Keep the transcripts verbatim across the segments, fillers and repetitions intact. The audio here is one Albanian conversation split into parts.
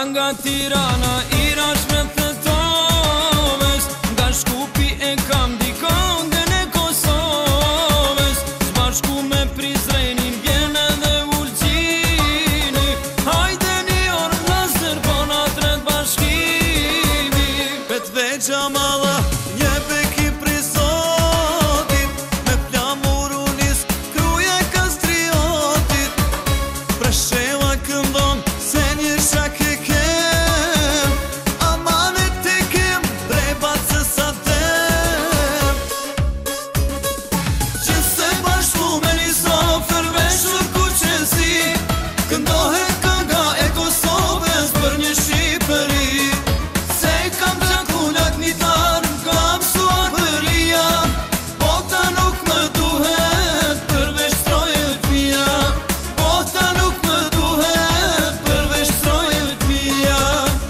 nga Tirana, Irash me thetoves, nga Shkupi e kam dikongën e Kosovës, zbashku me Prizrenin vjen edhe Ulqini, hajde një orë vllazër po na tret bashkimi. Petve Gjamalla, një beki prizotit, me flamur unis kruje kastriotit, Presheva këndon se një shak e kem, amanet e kem, brebat se sa tem. Që se bashku me një sofer veshur kuqesi, këndohet kënga e Kosovës për një Shqipëri. Se kam gjakullat një tarë, kam suar përlia, bota nuk më duhet përveç strojet mia, bota nuk më duhet përveç strojet mia.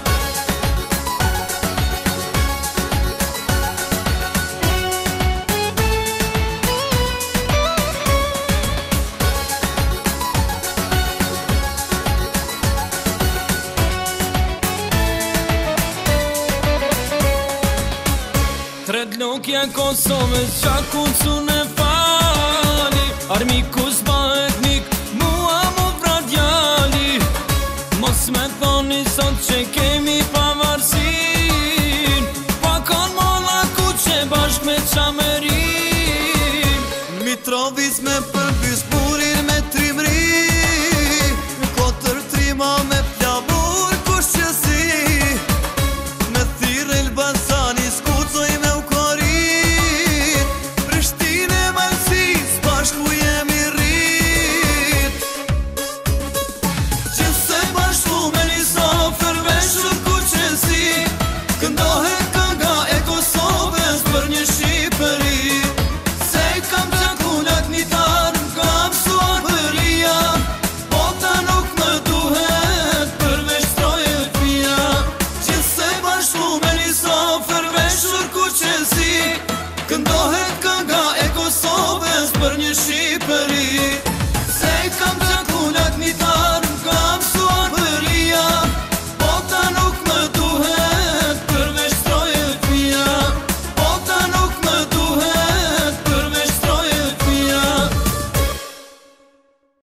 Tret lokja Kosovës qa kucun e fali, armikus bëhet mik, mua mu vra djali. Mos me thoni sot që kemi pavarësin, pa kon molla kuqe bashk me Qamerin. Mitrovic me përbys burin me trimri, kotër trima me flamur kushqesi, me thirë Elbasani skucoj me ukorin, Prishtine Malsis bashku jemi rrit. Që se bashku me një sofer veshur kuqesi, këndohet kënga e Kosovës për një Shqipëri. Se kam gjakullat një tarë, kam suar përlia, bota nuk më duhet përveç strojet mia. Që se bashku me një sofer veshur kuqesi, këndohet kënga e Kosovës për një Shqipëri.